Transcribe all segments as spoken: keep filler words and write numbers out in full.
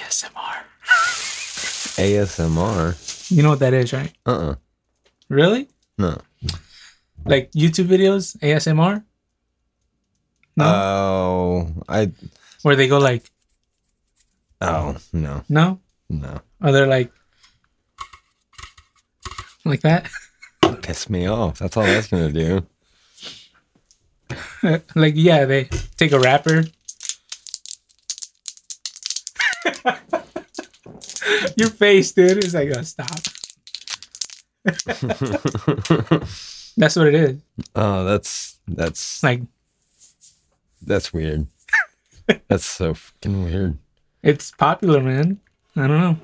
S M R. A S M R? You know what that is, right? Uh-uh. Really? No. Like YouTube videos, A S M R? No? Oh, I... Where they go like... Oh, no. No? No. Or they're like... Like that? Piss me off. That's all that's going to do. Like, yeah, they take a rapper. Your face, dude, is like, oh, stop. That's what it is. Oh, that's... That's... Like... That's weird. That's so fucking weird. It's popular, man. I don't know.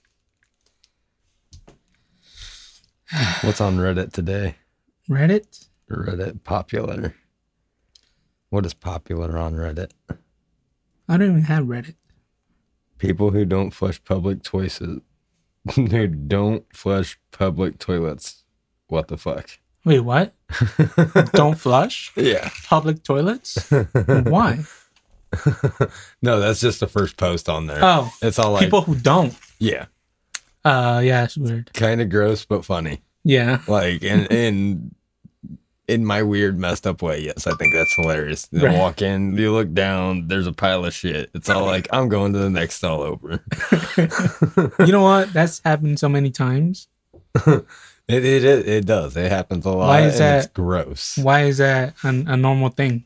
What's on Reddit today? Reddit? Reddit popular. What is popular on Reddit? I don't even have Reddit. People who don't flush public toilets. Who don't flush public toilets. What the fuck? Wait, what? Don't flush Yeah. public toilets? Why? No, that's just the first post on there. Oh, It's all like, people who don't. yeah, Uh, yeah, it's weird. kind of gross, but funny. Yeah. Like, in, in, in my weird, messed up way, yes, I think that's hilarious. You Right. walk in, you look down, there's a pile of shit. It's all like, I'm going to the next stall over. You know what? That's happened so many times. It, it it it does. It happens a lot. Why is and that- It's gross. Why is that an, a normal thing?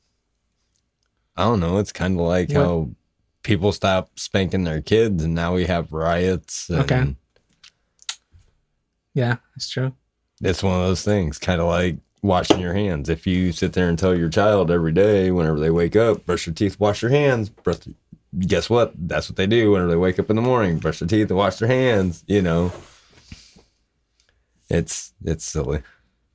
I don't know. It's kind of like What? how people stop spanking their kids, and now we have riots. And Okay. Yeah, that's true. It's one of those things, kind of like washing your hands. If you sit there and tell your child every day, whenever they wake up, brush your teeth, wash your hands. Brush, guess what? That's what they do whenever they wake up in the morning. Brush their teeth and wash their hands. You know. It's it's silly.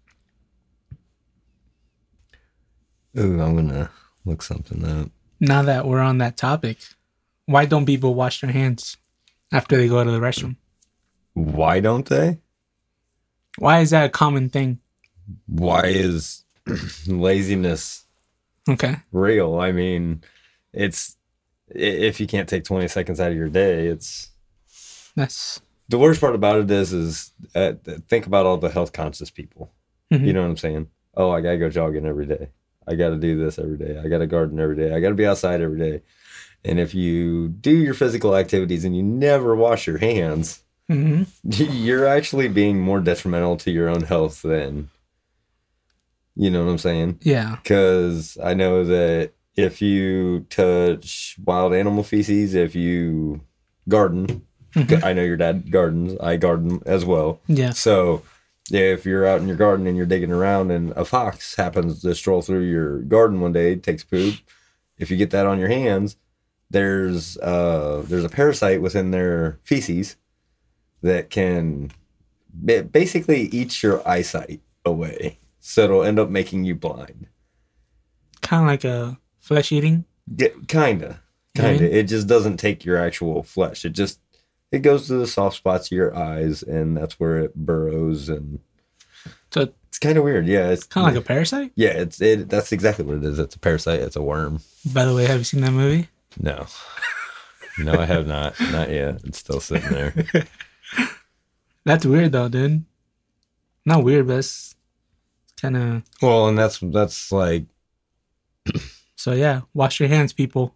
Ooh, I'm gonna look something up. Now that we're on that topic, why don't people wash their hands after they go to the restroom? Why don't they? Why is that a common thing? Why is laziness Okay. real? I mean, it's i- if you can't take twenty seconds out of your day, it's That's... the worst part about it is is uh, think about all the health conscious people. Mhm. You know what I'm saying? Oh, I gotta go jogging every day. I gotta do this every day. I gotta garden every day. I gotta be outside every day. And if you do your physical activities and you never wash your hands, Mhm. you're actually being more detrimental to your own health than, you know what I'm saying? Yeah. Because I know that if you touch wild animal feces, if you garden, Mhm. I know your dad gardens, I garden as well. Yeah. So if you're out in your garden and you're digging around and a fox happens to stroll through your garden one day, takes poop, if you get that on your hands, there's uh there's a parasite within their feces that can ba- basically eat your eyesight away. So it'll end up making you blind. Kind of like a flesh eating. Yeah, kinda. Kinda. Mhm. It just doesn't take your actual flesh. It just it goes to the soft spots of your eyes, and that's where it burrows, and So it's kind of weird. Yeah, it's kind of like a parasite. yeah. It's it. That's exactly what it is. It's a parasite. It's a worm. By the way, have you seen that movie? No, no, I have not. Not yet. It's still sitting there. That's weird though, dude. Not weird, but it's kind of... Well, and that's that's like So yeah, wash your hands, people.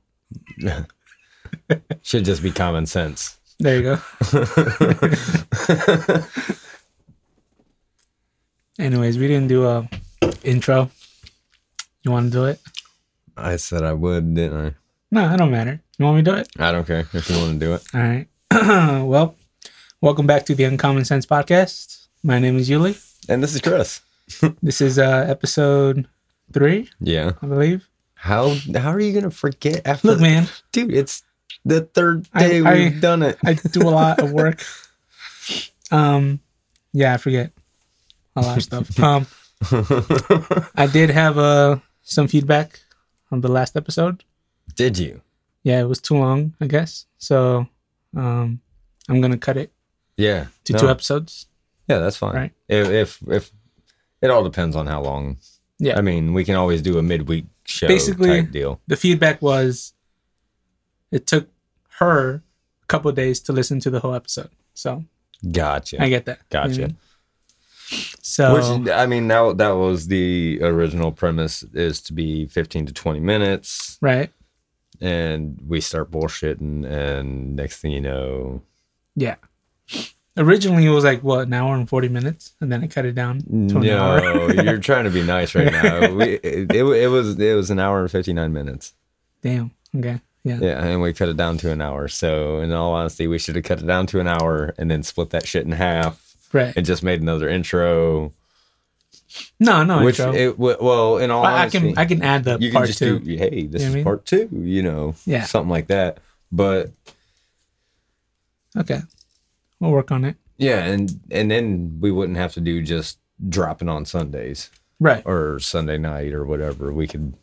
should just be common sense. There you go. Anyways, we didn't do a intro. You want to do it? I said I would, didn't No, it don't matter. You want me to do it? I? I don't care if you want to do it. All right. Well, welcome back to the Uncommon Sense Podcast. My name is Yuli. And this is Chris. This is uh, episode three, Yeah. I believe. How how are you gonna forget after? Look, man, Dude, it's the third I- day I- we've done it. I do a lot of work. Um, yeah, I forget a lot of stuff. Um, I did have uh some feedback on the last episode. Did you? Yeah, it was too long, I guess. So, um, I'm gonna cut it Yeah. to No. two episodes. Yeah, that's fine. Right. If, if if it all depends on how long. Yeah. I mean, we can always do a midweek show Basically- type deal. The feedback was, it took her a couple of days to listen to the whole episode. So Gotcha. I get that. Gotcha. You know? So Which, I mean, that, that was the original premise, is to be fifteen to twenty minutes. right. And we start bullshitting, and next thing you know... Yeah. Originally, it was like, what, an hour and forty minutes? And then I cut it down to an hour. No, you're trying to be nice right now. We, it, it, it was it was an hour and fifty-nine minutes. Damn. Okay. Yeah. Yeah, and we cut it down to an hour. So, in all honesty, we should have cut it down to an hour and then split that shit in half Right. and just made another intro. No, no. Which, intro. it, well, in all I, I honesty, can I can add the you can part just two. do, hey, this You know what I is mean? part two, you know, Yeah. something like that. But Okay. We'll work on it. yeah, and and then we wouldn't have to do just dropping on Sundays Right. or Sunday night or whatever. We could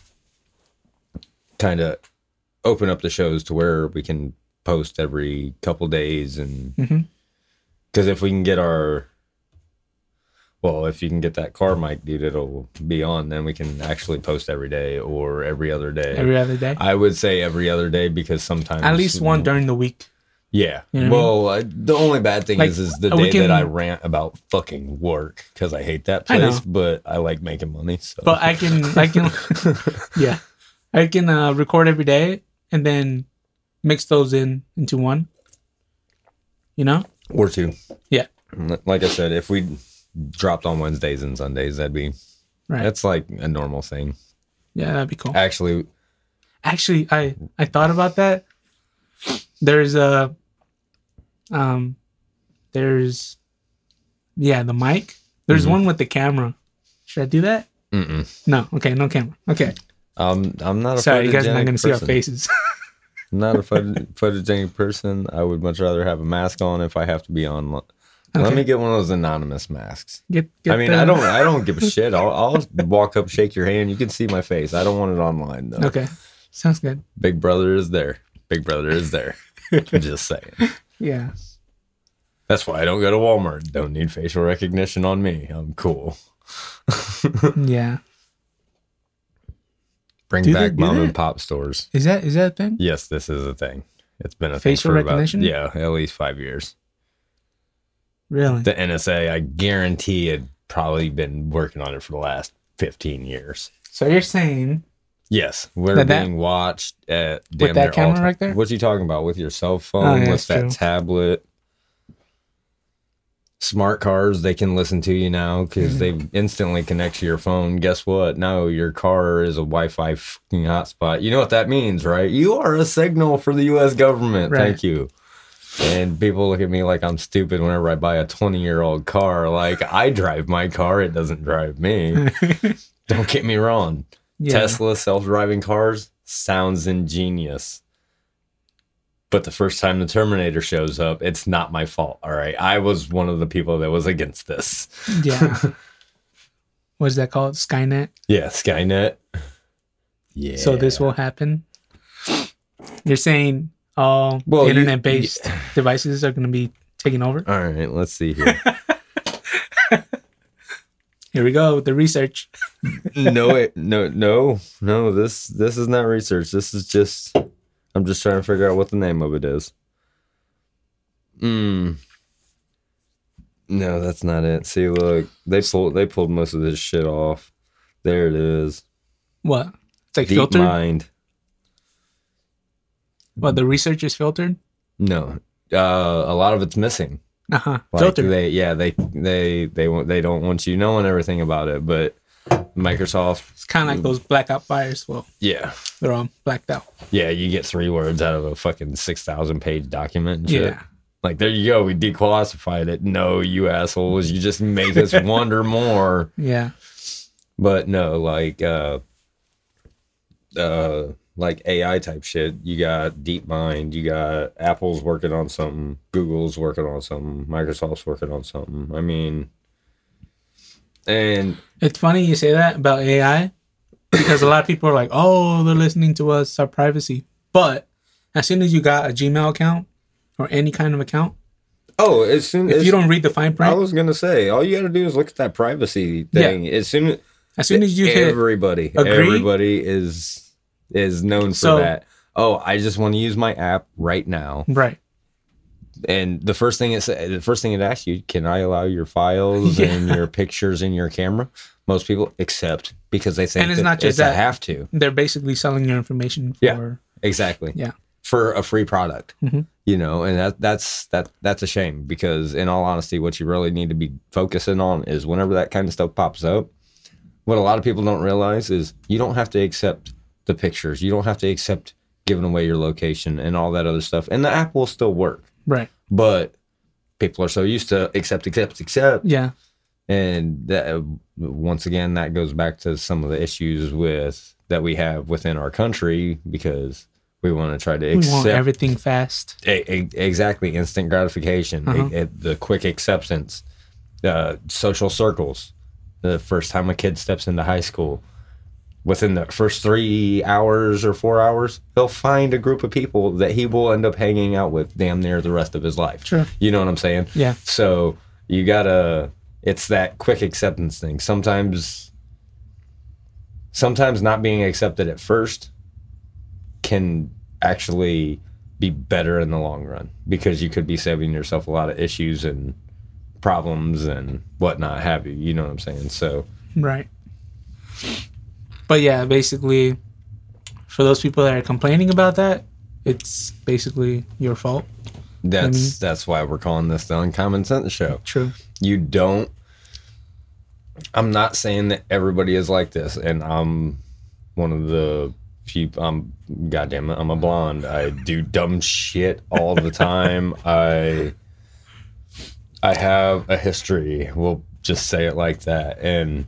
kind of open up the shows to where we can post every couple days, and Mhm. because if we can get our well, if you can get that car mic, dude, it'll be on. Then we can actually post every day or every other day. Every other day. I would say every other day, because sometimes At least one during the week. Yeah. You know what I well, I, the only bad thing Like, is, is the we day can- that I rant about fucking work, because I hate that I know. place, but I like making money. So, But I can I can yeah. I can uh, record every day and then mix those in into one. You know? or two. Yeah. Like I said, if we dropped on Wednesdays and Sundays, that'd be Right. that's like a normal thing. Yeah, that'd be cool. Actually, Actually, I I thought about that. There's a um there's yeah, the mic. There's Mhm. one with the camera. Should I do that? mm-mm. No. Okay, no camera. Okay. Um, I'm not a Sorry, you guys are not photogenic going to see our person. faces. I'm not a photo- photogenic person. I would much rather have a mask on if I have to be on. Let Okay. me get one of those anonymous masks. Get, get I mean, the- I don't, I don't give a shit. I'll, I'll walk up, shake your hand. You can see my face. I don't want it online though. Okay. Sounds good. Big brother is there. Big brother is there. Just saying. Yeah. That's why I don't go to Walmart. Don't need facial recognition on me. I'm cool. Yeah. Bring Do they back do mom that? and pop stores. Is that is that a thing? Yes, this is a thing. It's been a Facial thing for recognition? About, yeah, at least five years. Really? The N S A, I guarantee, had probably been working on it for the last fifteen years. So you're saying Yes, we're That- that- being watched at damn With that near all camera time. right there? What you talking about with your cell phone? Oh, yeah, with that's that true. tablet? Smart cars, they can listen to you now because Mm-hmm. they instantly connect to your phone. Guess what? Now your car is a Wi-Fi fucking hotspot. You know what that means, right? You are a signal for the U S government. Right. Thank you. And people look at me like I'm stupid whenever I buy a twenty-year-old car. Like, I drive my car. It doesn't drive me. Don't get me wrong. yeah. Tesla self-driving cars sounds ingenious. But the first time the Terminator shows up, it's not my fault. All right. I was one of the people that was against this. Yeah. What's that called? Skynet. Yeah, Skynet. Yeah. So this will happen. You're saying all Well, you- internet-based devices are going to be taken over? All right, let's see here. Here we go with the research. no, it, no, no, no. This this is not research. This is just. I'm just trying to figure out what the name of it is. Hmm. No, that's not it. See, look, they pulled they pulled most of this shit off. There it is. What? It's like Deep filtered? Mind. What, the research is filtered? No, uh, a lot of it's missing. Uh-huh. Like Filtered. they, yeah, they, they, they, want- they don't want you knowing everything about it. But Microsoft, It's kind of like those blackout fires. Well, yeah, they're all blacked out. yeah, you get three words out of a fucking six thousand page document. And shit. Yeah. Like, there you go. We declassified it. No, you assholes. You just make us wonder more. Yeah. But no, like, uh, uh, like A I type shit. You got DeepMind. You got Apple's working on something. Google's working on something. Microsoft's working on something. I mean, and It's funny you say that about A I because a lot of people are like, oh, they're listening to us, our privacy. But as soon as you got a Gmail account or any kind of account, oh, as soon if as you don't read the fine I print, was gonna say, all you got to do is look at that privacy thing. As soon as as soon as you hit, everybody, agree? everybody is is known for So- that. oh, I just want to use my app right now. Right. And the first thing it's the first thing it asks you, can I allow your files Yeah. and your pictures in your camera? Most people accept because they think And it's that not just it's a that. have to. They're basically selling your information for. Yeah. Exactly. Yeah. For a free product. Mhm. You know, and that that's that that's a shame, because in all honesty, what you really need to be focusing on is whenever that kind of stuff pops up, what a lot of people don't realize is you don't have to accept the pictures. You don't have to accept giving away your location and all that other stuff. And the app will still work. Right. But people are so used to accept, accept, accept. Yeah. And that, once again, that goes back to some of the issues with that we have within our country, because we want to try to We want accept everything fast. E- e- exactly, instant gratification, Uh-huh. e- e- the quick acceptance, uh, social circles. The first time a kid steps into high school, within the first three hours or four hours, he'll find a group of people that he will end up hanging out with damn near the rest of his life. Sure. You know what I'm saying? Yeah. So you gotta, it's that quick acceptance thing. Sometimes, sometimes not being accepted at first can actually be better in the long run, because you could be saving yourself a lot of issues and problems and whatnot have you. You know what I'm saying? So, Right. But yeah, basically, for those people that are complaining about that, it's basically your fault. That's Mhm. that's why we're calling this the Uncommon Sense Show. True. You don't. I'm not saying that everybody is like this, and I'm one of the few. I'm goddamn it. I'm a blonde. I do dumb shit all the time. I I have a history. We'll just say it like that. And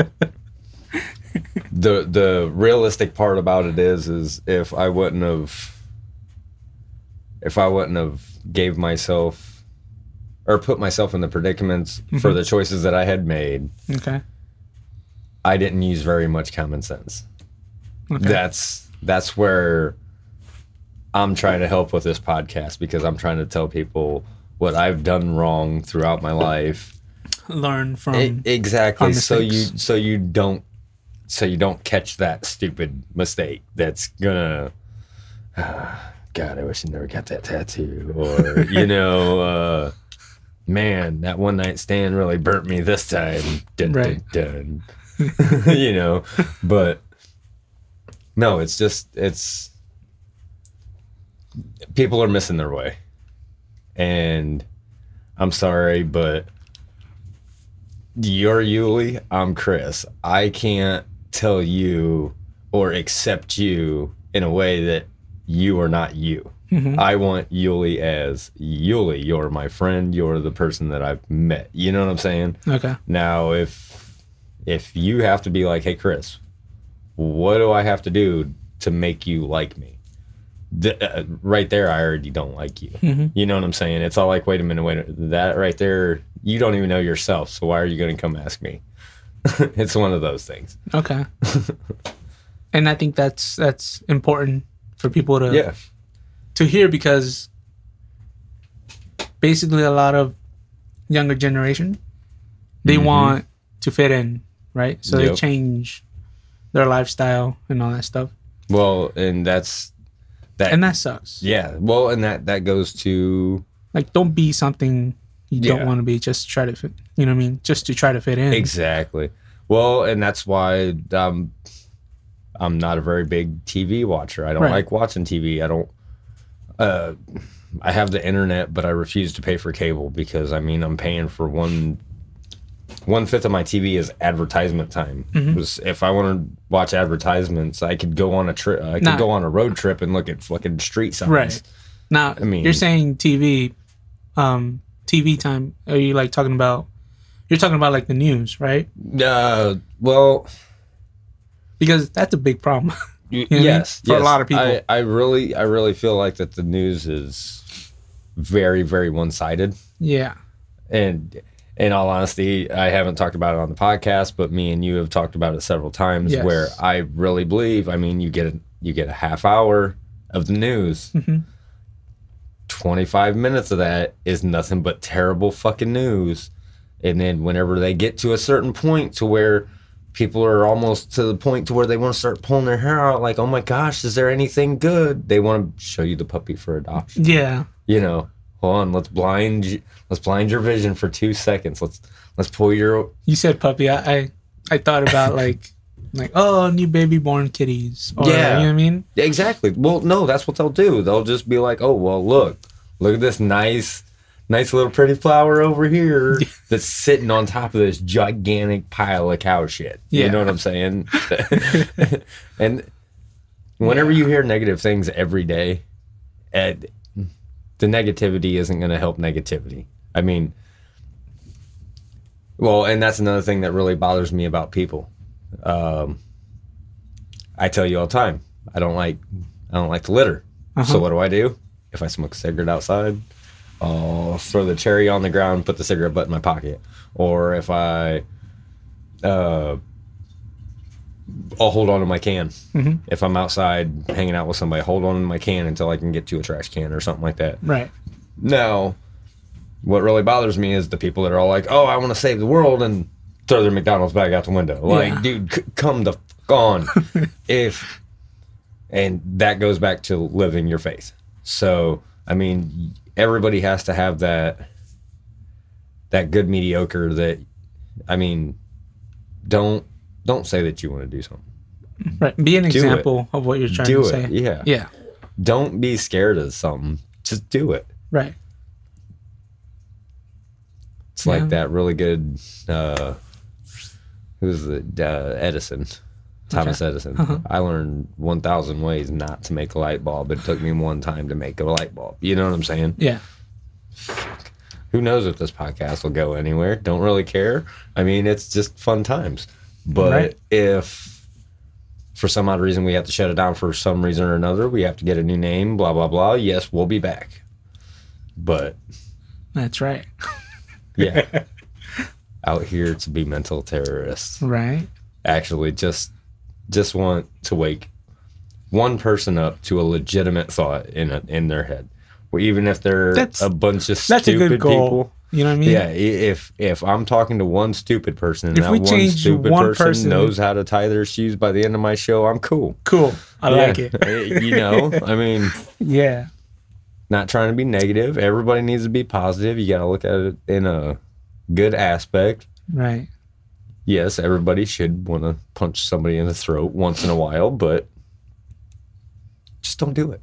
the the realistic part about it is is if I wouldn't have if I wouldn't have gave myself or put myself in the predicaments for Mhm. the choices that I had made, Okay. I didn't use very much common sense. Okay. That's that's where I'm trying to help with this podcast, because I'm trying to tell people what I've done wrong throughout my life. Learn from. E- exactly. our So you mistakes. so you don't so you don't catch that stupid mistake that's gonna God, I wish I never got that tattoo. Or, you know, uh, man, that one night stand really burnt me this time. Dun, Right. dun, dun. You know, but no, it's just, it's, people are missing their way. And I'm sorry, but you're Yuli, I'm Chris. I can't tell you or accept you in a way that you are not you. Mhm. I want Yuli as Yuli. You're my friend. You're the person that I've met. You know what I'm saying? Okay. Now, if if you have to be like, hey, Chris, what do I have to do to make you like me? Th- uh, right there, I already don't like you. Mhm. You know what I'm saying? It's all like, wait a minute, wait a minute. That right there, you don't even know yourself. So why are you going to come ask me? It's one of those things. Okay. And I think that's that's important for people to Yeah. to hear, because basically a lot of younger generation, they Mhm. want to fit in, right? So they Yep. change their lifestyle and all that stuff, Well, and that's that. and that sucks. yeah. Well, and that that goes to Like, don't be something you Yeah. don't want to be. Just try to fit. You know what I mean? Just to try to fit in. exactly. Well, and that's why um, I'm not a very big T V watcher. I don't Right. like watching T V. I don't. Uh, I have the internet, but I refuse to pay for cable, because I mean I'm paying for one. One fifth of my T V is advertisement time. Mhm. 'Cause if I want to watch advertisements, I could go on a trip. I could Nah. go on a road trip and look at fucking street signs. Right. Now, I mean- you're saying T V, um, T V time. Are you like talking about? You're talking about like the news, right? Uh, well, Because that's a big problem. y- know what I mean? yes, For a yes. lot of people. I, I really, I really feel like that the news is very, very one-sided. Yeah. And in all honesty, I haven't talked about it on the podcast, but me and you have talked about it several times. Yes. Where I really believe, I mean, you get a, you get a half hour of the news. hmm twenty-five minutes of that is nothing but terrible fucking news. And then whenever they get to a certain point to where people are almost to the point to where they want to start pulling their hair out. Like, oh my gosh, is there anything good? They want to show you the puppy for adoption. Yeah. You know, hold on. Let's blind. You, let's blind your vision for two seconds. Let's let's pull your. You said puppy. I I, I thought about like like oh new baby born kitties. Or, Yeah. You know what I mean? Exactly. Well, no, that's what they'll do. They'll just be like, oh well, look, look at this nice. Nice little pretty flower over here that's sitting on top of this gigantic pile of cow shit. You Yeah. know what I'm saying? And whenever Yeah. you hear negative things every day, Ed, the negativity isn't going to help negativity. I mean, well, and that's another thing that really bothers me about people. Um, I tell you all the time, I don't like, I don't like to litter. Uh-huh. So what do I do? If I smoke a cigarette outside, I'll throw the cherry on the ground, put the cigarette butt in my pocket. Or if I, uh, I'll hold on to my can. Mm-hmm. If I'm outside hanging out with somebody, hold on to my can until I can get to a trash can or something like that. Right. Now, what really bothers me is the people that are all like, oh, I want to save the world and throw their McDonald's bag out the window. Like, Yeah. dude, c- come the fuck on. If, and that goes back to living your faith. So, I mean, everybody has to have that that good mediocre that, I mean, don't don't say that you want to do something. Right. Be an Do example of what you're trying Do to it. say. Yeah. Yeah. Don't be scared of something. Just do it. Right. It's Yeah. like that really good uh who's the uh, Edison. Thomas Okay. Edison. Uh-huh. I learned one thousand ways not to make a light bulb. It took me one time to make a light bulb. You know what I'm saying? Yeah. Who knows if this podcast will go anywhere? Don't really care. I mean, it's just fun times. But Right. if for some odd reason we have to shut it down for some reason or another, we have to get a new name, blah, blah, blah. Yes, we'll be back. But That's right. yeah, out here to be mental terrorists. Right. Actually, just just want to wake one person up to a legitimate thought in a, in their head. Well, even if they're That's- a bunch of That's a stupid good goal. people. You know what I mean? Yeah, i- if if I'm talking to one stupid person and If that we one change stupid one person, person- knows how to tie their shoes by the end of my show, I'm cool. Cool. I like Yeah. it. You know, I mean, Yeah. not trying to be negative. Everybody needs to be positive. You got to look at it in a good aspect. Right. Yes, everybody should want to punch somebody in the throat once in a while, but just don't do it.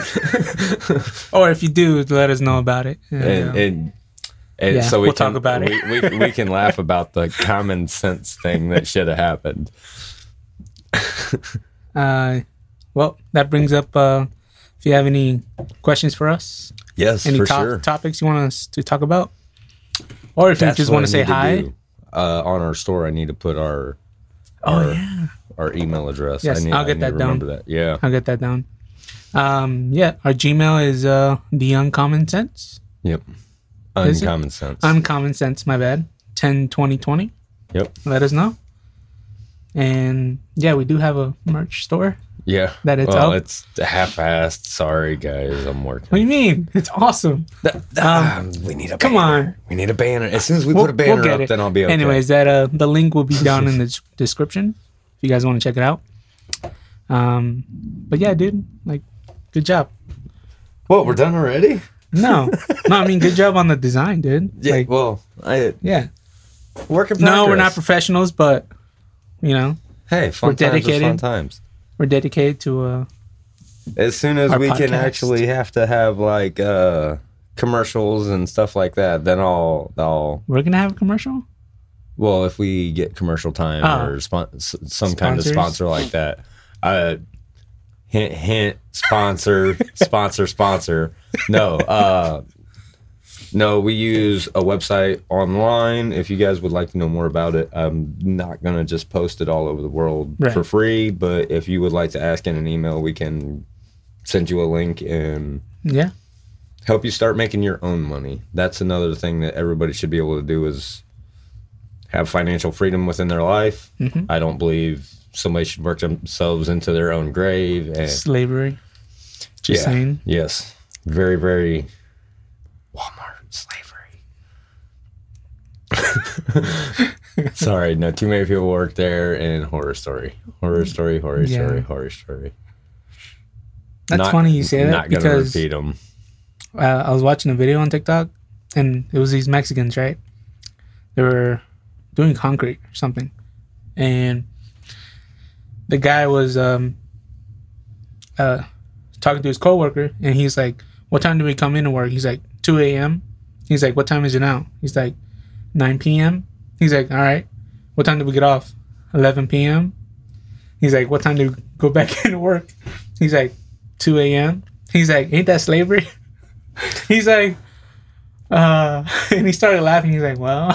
Or if you do, let us know about it. Yeah. And, and, and Yeah, so we we'll can, talk about it. we, we, we can laugh about the common sense thing that should have happened. Uh, well, that brings up. Uh, if you have any questions for us, Yes, any for top, sure. topics you want us to talk about, or if That's you just what want I to say need hi. do. Uh, on our store, I need to put our Oh our, yeah, our email address. Yes, I need, I'll I get need that to down. remember that. Yeah. I'll get that down. Um, yeah, our Gmail is uh the uncommon sense. Yep. Is it? Uncommon sense. Uncommon sense. My bad. ten twenty twenty. Yep. Let us know. And yeah, we do have a merch store. Yeah. That it's well, up? it's half-assed. Sorry, guys. I'm working. What do you mean? It's awesome. Ah, we need a come banner. on. We need a banner. As soon as we We'll- put a banner we'll get up, it. then I'll be okay. Anyways, that uh the link will be down in the s- description if you guys want to check it out. Um, but yeah, dude, like, good job. What, we're done already? No, no, I mean, good job on the design, dude. Yeah. Like, well, I yeah. work in No, we're not progress. professionals, but you know, Hey, fun we're times are dedicated. fun times. we're dedicated to uh As soon as Our we can podcast. actually have to have like uh commercials and stuff like that, then I'll I'll we're gonna have a commercial. well, if we get commercial time Oh. or spon- s- some kind of Sponsors? sponsor like that. Uh hint hint sponsor sponsor sponsor. No, uh no, we use a website online. If you guys would like to know more about it, I'm not going to just post it all over the world Right. for free. But if you would like to ask in an email, we can send you a link and Yeah, help you start making your own money. That's another thing that everybody should be able to do is have financial freedom within their life. Mhm. I don't believe somebody should work themselves into their own grave. And slavery. Just yeah, saying. yes, very, very Walmart slavery. Sorry, no, too many people work there. And horror story, horror story, horror Yeah. story, horror story. That's Not- funny you say that Not gonna because repeat them. uh, I was watching a video on TikTok, and it was these Mexicans, right? They were doing concrete or something, and the guy was um uh talking to his coworker, and he's like, "What time do we come in to work?" He's like, two a.m. He's like, "What time is it now?" He's like, nine p.m. He's like, "All right. What time do we get off?" eleven p.m. He's like, "What time do we go back into work?" He's like, two a.m. He's like, "Ain't that slavery?" He's like, uh, and he started laughing. He's like, "Well,"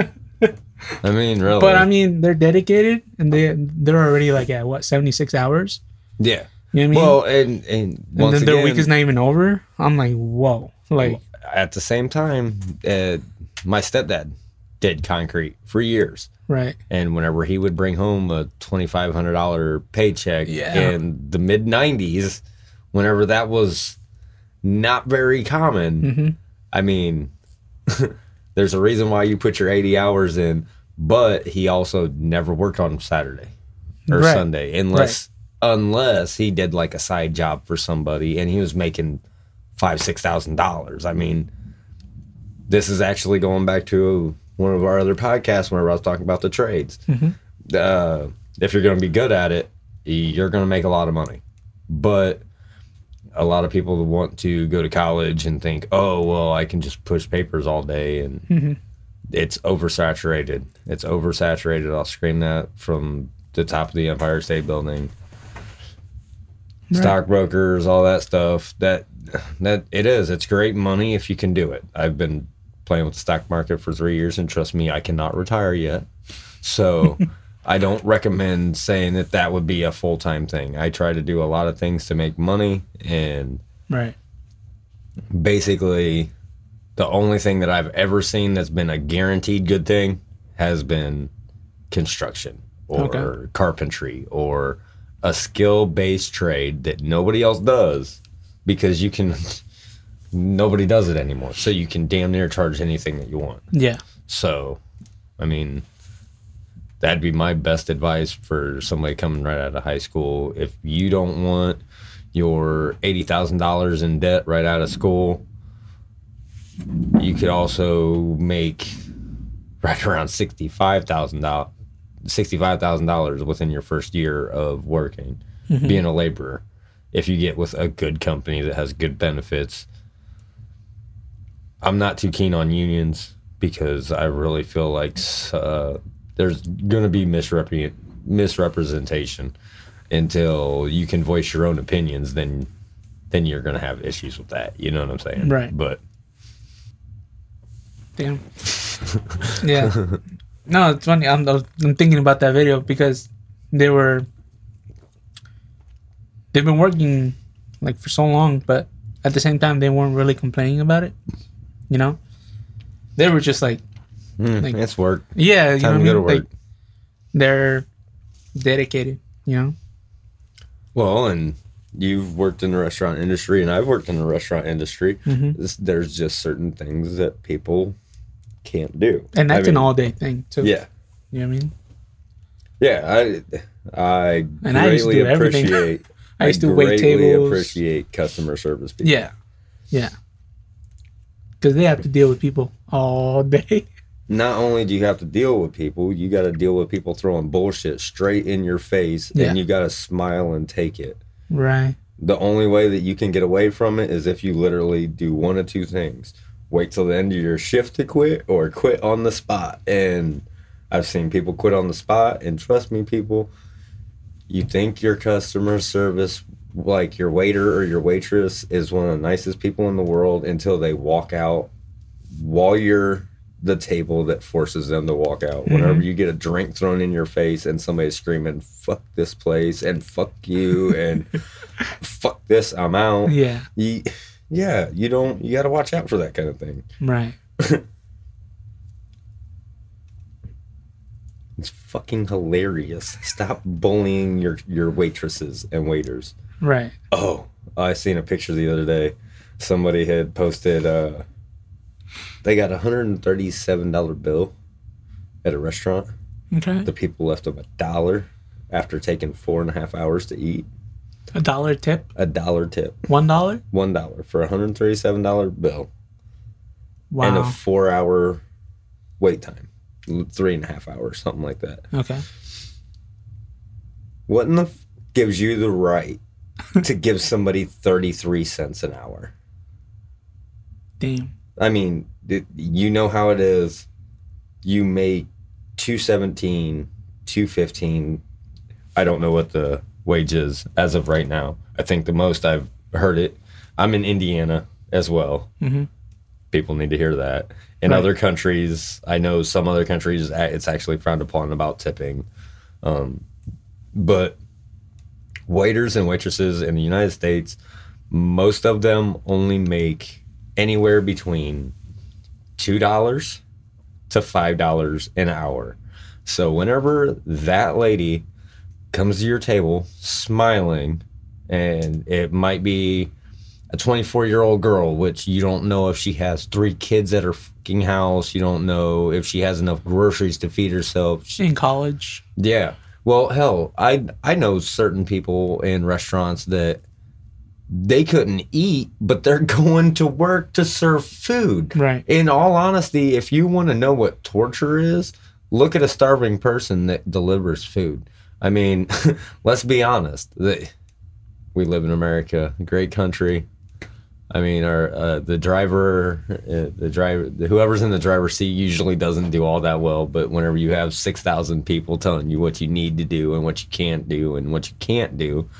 I mean, really. but I mean, they're dedicated, and they they're already like at what seventy-six hours. yeah. You know what I mean? Well, and and and once then again, their week is not even over. I'm like, whoa, like, at the same time, uh, my stepdad did concrete for years. right, And whenever he would bring home a twenty-five hundred dollars paycheck Yeah. in the mid nineties, whenever that was not very common, hmm I mean, there's a reason why you put your eighty hours in, but he also never worked on Saturday or Right. Sunday unless unless he did like a side job for somebody and he was making five, six thousand dollars. I mean, this is actually going back to one of our other podcasts whenever I was talking about the trades. Mhm. Uh, if you're going to be good at it, you're going to make a lot of money. But a lot of people want to go to college and think, oh, well, I can just push papers all day. And Mhm. it's oversaturated. It's oversaturated. I'll scream that from the top of the Empire State Building. Right. Stockbrokers, all that stuff. That that it is. It's great money if you can do it. I've been playing with the stock market for three years, and trust me, I cannot retire yet. So I don't recommend saying that that would be a full time thing. I try to do a lot of things to make money, and right, basically, the only thing that I've ever seen that's been a guaranteed good thing has been construction or Okay. carpentry or a skill-based trade that nobody else does because you can nobody does it anymore, so you can damn near charge anything that you want. yeah, So I mean, that'd be my best advice for somebody coming right out of high school. If you don't want your eighty thousand dollars in debt right out of school, you could also make right around sixty-five thousand dollars sixty-five thousand dollars within your first year of working, Mhm. being a laborer. If you get with a good company that has good benefits. I'm not too keen on unions because I really feel like uh, there's going to be misrepre- misrepresentation until you can voice your own opinions. Then, then you're going to have issues with that. You know what I'm saying? Right. But damn, yeah. No, it's funny. I'm I'm thinking about that video because they were they've been working like for so long, but at the same time they weren't really complaining about it. You know, they were just like, mm, Like- it's work. yeah, you know Time what to I go mean? to work. Like they're dedicated. You know, Well, and you've worked in the restaurant industry, and I've worked in the restaurant industry. Mhm. This- There's just certain things that people can't do, and that's I mean, an all day thing too. Yeah, You know what I mean? yeah. I I And I used to greatly do everything. appreciate. I used to wait greatly tables. appreciate customer service people. Yeah, yeah. Because they have to deal with people all day. Not only do you have to deal with people, you got to deal with people throwing bullshit straight in your face, Yeah. and you got to smile and take it. Right. The only way that you can get away from it is if you literally do one of two things: wait till the end of your shift to quit, or quit on the spot. And I've seen people quit on the spot, and trust me, people, you think your customer service, like your waiter or your waitress, is one of the nicest people in the world until they walk out while you're the table that forces them to walk out. Mhm. Whenever you get a drink thrown in your face and somebody's screaming, fuck this place and fuck you and fuck this, I'm out. Yeah. You, yeah, you don't, you got to watch out for that kind of thing. Right. It's fucking hilarious. Stop bullying your, your waitresses and waiters. Right. Oh, I seen a picture the other day. Somebody had posted, uh, they got a one hundred thirty-seven dollar bill at a restaurant. Okay. The people left them a dollar after taking four and a half hours to eat. A dollar tip? A dollar tip. One dollar? One dollar for a one hundred thirty-seven dollars bill. Wow. And a four hour wait time. Three and a half hours, something like that. Okay. What in the f- gives you the right to give somebody thirty-three cents an hour? Damn. I mean, it, you know how it is. You make two seventeen, two fifteen. I don't know what the wage is as of right now. I think the most I've heard it. I'm in Indiana as well. Mm-hmm. People need to hear that. In right. other countries, I know some other countries, it's actually frowned upon about tipping. Um, but waiters and waitresses in the United States, most of them only make anywhere between two dollars to five dollars an hour. So whenever that lady comes to your table smiling, and it might be a twenty-four-year-old girl, which you don't know if she has three kids at her fucking house. You don't know if she has enough groceries to feed herself. She in college. Yeah. Well, hell, I I know certain people in restaurants that they couldn't eat, but they're going to work to serve food. Right. In all honesty, if you want to know what torture is, look at a starving person that delivers food. I mean, let's be honest. We live in America, a great country. I mean, our uh, the driver, uh, the driver, whoever's in the driver's seat usually doesn't do all that well. But whenever you have six thousand people telling you what you need to do and what you can't do and what you can't do,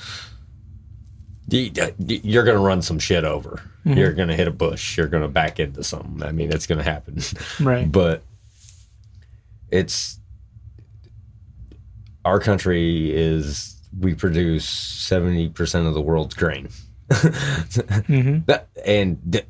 you're going to run some shit over. Mm-hmm. You're going to hit a bush. You're going to back into something. I mean, it's going to happen. Right. But it's, our country is, we produce seventy percent of the world's grain. mm-hmm. that, and th-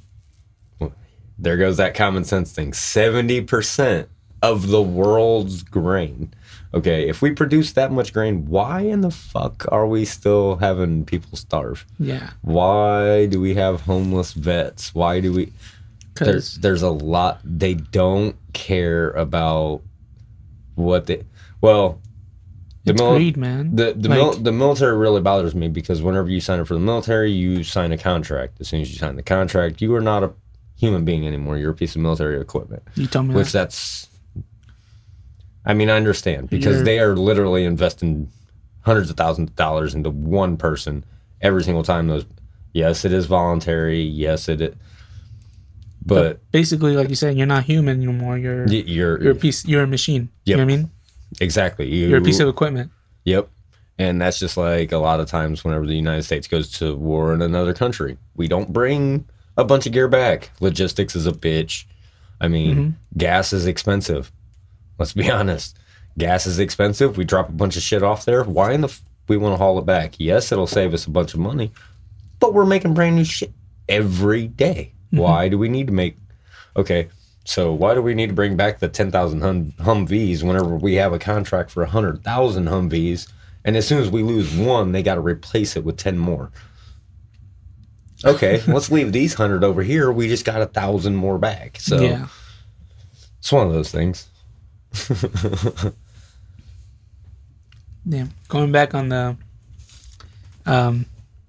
there goes that common sense thing. seventy percent of the world's grain. Okay, if we produce that much grain, why in the fuck are we still having people starve? Yeah. Why do we have homeless vets? Why do we... There's, there's a lot... They don't care about what they... Well... The it's mil- greed, man. The the, like, mil- the military really bothers me because whenever you sign up for the military, you sign a contract. As soon as you sign the contract, you are not a human being anymore. You're a piece of military equipment. You told me Which that. that's... I mean, I understand because You're, they are literally investing hundreds of thousands of dollars into one person every single time. Those, yes, it is voluntary. Yes, it is. But, but basically, like you said, you're not human anymore. You're y- you're you're a piece. You're a machine. Yep. You know what I mean? Exactly. You, you're a piece of equipment. Yep. And that's just like a lot of times whenever the United States goes to war in another country, we don't bring a bunch of gear back. Logistics is a bitch. I mean, mm-hmm. gas is expensive. Let's be honest. Gas is expensive. We drop a bunch of shit off there. Why in the f- we want to haul it back? Yes, it'll save us a bunch of money, but we're making brand new shit every day. Mm-hmm. Why do we need to make... Okay, so why do we need to bring back the ten thousand hum- Humvees whenever we have a contract for one hundred thousand Humvees, and as soon as we lose one, they got to replace it with ten more? Okay, let's leave these one hundred over here. We just got a one thousand more back. So yeah. It's one of those things. Damn. Going back on the um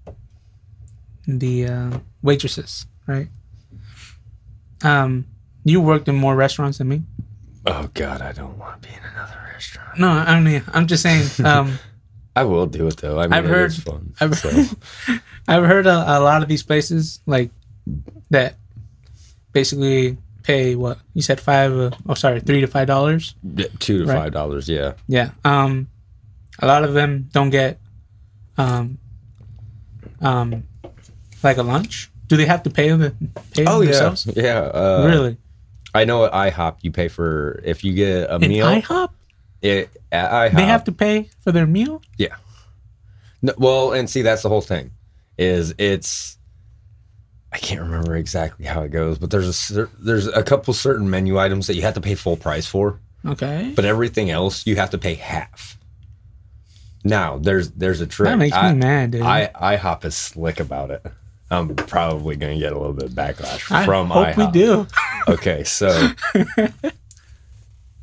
the uh, waitresses, right? Um, you worked in more restaurants than me. Oh God, I don't want to be in another restaurant. No, I mean, I'm just saying. Um, I will do it though. I mean, I've it heard. is fun, I've, so. I've heard a, a lot of these places like that basically pay what you said five. Uh, oh, sorry, three to five dollars. Yeah, two to right? five dollars. Yeah. Yeah. Um, a lot of them don't get um, um, like a lunch. Do they have to pay them? Pay oh themselves? yeah, yeah. Uh, really? I know at IHOP you pay for if you get a In meal. IHOP? It, at IHOP, they have to pay for their meal? Yeah. No, well, and see, that's the whole thing. Is it's I can't remember exactly how it goes, but there's a there's a couple certain menu items that you have to pay full price for. Okay. But everything else you have to pay half. Now there's there's a trick. That makes I, me mad, dude. I IHOP is slick about it. I'm probably gonna get a little bit of backlash I from hope IHOP. we do. Okay, so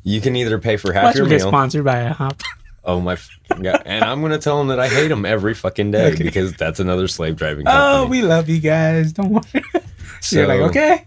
You can either pay for half Watch your me get meal. sponsored by IHOP. Oh my fucking God. And I'm gonna tell them that I hate them every fucking day Okay. because that's another slave driving company. Oh, we love you guys. Don't worry. So, You're like, okay.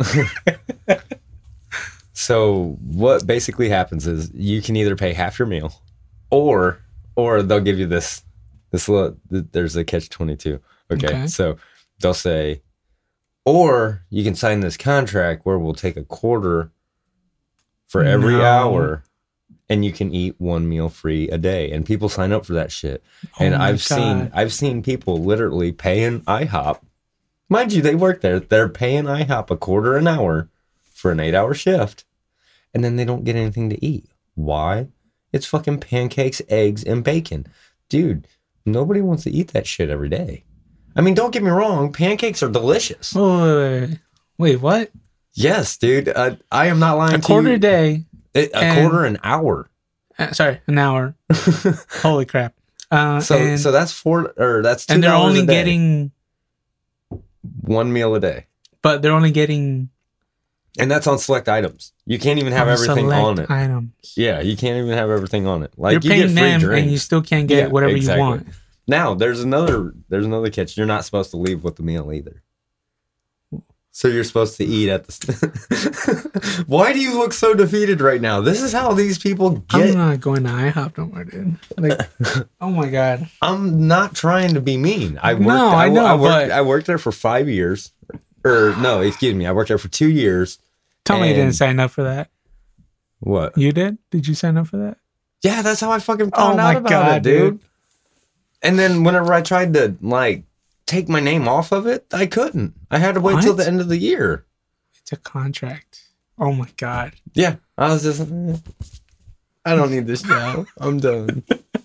So what basically happens is you can either pay half your meal, or or they'll give you this this little. There's a catch twenty-two. Okay, Okay. so they'll say, or you can sign this contract where we'll take a quarter for every No. hour, and you can eat one meal free a day. And people sign up for that shit. Oh and my I've seen God. I've seen people literally paying IHOP. Mind you, they work there. They're paying IHOP a quarter an hour for an eight-hour shift, and then they don't get anything to eat. Why? It's fucking pancakes, eggs, and bacon. Dude, nobody wants to eat that shit every day. I mean, don't get me wrong. Pancakes are delicious. Oh, wait, wait, wait. Wait, what? Yes, dude. Uh, I am not lying A to quarter you. a day. It- a and- quarter an hour. Uh, sorry, an hour. Holy crap. Uh, So and, so that's four or that's two and they're dollars only a day. getting, one meal a day. but they're only getting And that's on select items. You can't even have on everything select on it. items. Yeah, you can't even have everything on it. Like You're you paying get free them drinks. and you still can't get Yeah, whatever exactly. you want. Now there's another there's another catch. You're not supposed to leave with the meal either. So you're supposed to eat at the. Why do you look so defeated right now? This is how these people I'm get. not going to IHOP no more, dude. Like, oh my God. I'm not trying to be mean. I worked. No, I I, know, I worked. but- I worked there for five years. Or no, excuse me. I worked there for two years. Tell me you And- didn't sign up for that. What? You did? Did you sign up for that? Yeah, that's how I fucking Oh found my out about God, it, dude. dude. And then whenever I tried to like take my name off of it, I couldn't. I had to wait till What? the end of the year. It's a contract. Oh my God. Yeah, I was just. eh, I don't need this job. I'm done.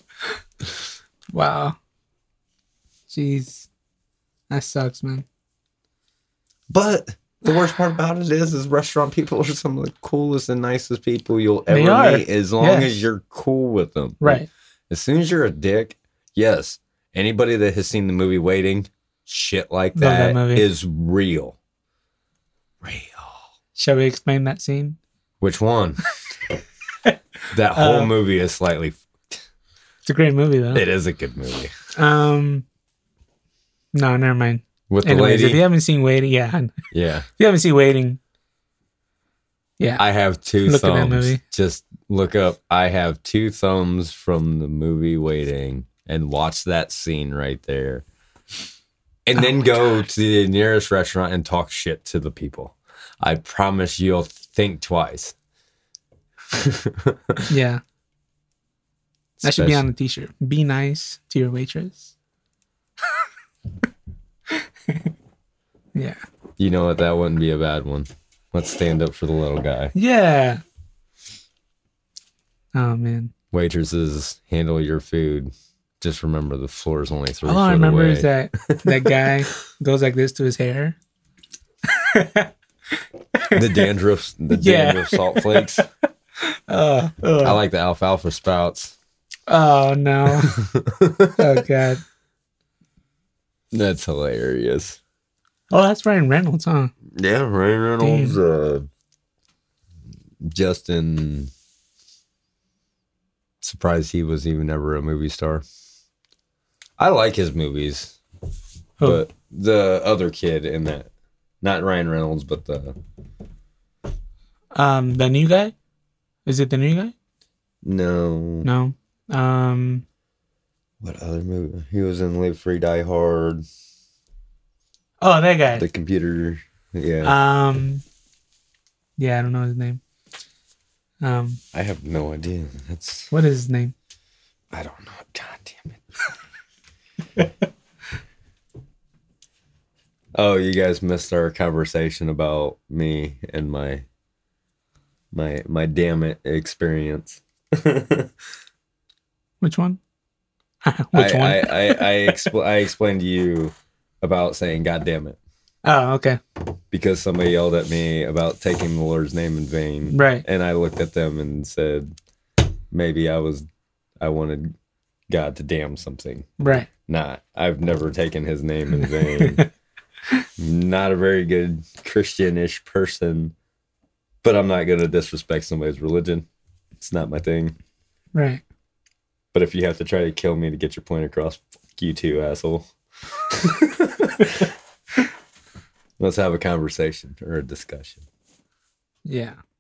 Wow. Jeez. That sucks, man. But the worst part about it is, is restaurant people are some of the coolest and nicest people you'll They ever are. meet, as long Yes. as you're cool with them. Right. As soon as you're a dick, yes. Anybody that has seen the movie Waiting, shit like Love that that movie. is real. Real. Shall we explain that scene? Which one? That whole Uh, movie is slightly. It's a great movie, though. It is a good movie. Um, no, never mind. With the Anyways, if lady. you haven't seen Waiting, yeah. If Yeah. you haven't seen Waiting, yeah. I have two Look at that thumbs. movie. Just look up. I have two thumbs from the movie Waiting and watch that scene right there. And then Oh my go God. to the nearest restaurant and talk shit to the people. I promise you'll think twice. yeah. That should be Especially- on a t-shirt. Be nice to your waitress. Yeah. You know what? That wouldn't be a bad one. Let's stand up for the little guy. Yeah. Oh, man. Waitresses, handle your food. Just remember the floor is only three All foot I remember away. is that that guy goes like this to his hair. the dandruff, the Yeah. dandruff salt flakes. Oh, I oh, like the alfalfa sprouts. oh no. Oh, God. That's hilarious. Oh, that's Ryan Reynolds, huh? Yeah, Ryan Reynolds, uh, Justin. Surprised he was even ever a movie star. I like his movies, Who? but the other kid in that, not Ryan Reynolds, but the Um, the new guy? Is it the new guy? no, No. Um, what other movie? He was in Live Free, Die Hard. oh, that guy. The computer, yeah. Um, yeah, I don't know his name. Um, I have no idea. That's what is his name? I don't know. God damn it. Oh, you guys missed our conversation about me and my my my damn it experience. Which one? I, Which one? I I I, expl- I explained to you about saying God damn it Oh, okay. because somebody yelled at me about taking the Lord's name in vain. Right. And I looked at them and said maybe I was I wanted God to damn something. Right. Not. I've never taken his name in vain. Not a very good Christian-ish person, but I'm not going to disrespect somebody's religion. It's not my thing. Right. But if you have to try to kill me to get your point across, fuck you too, asshole. Let's have a conversation or a discussion. Yeah.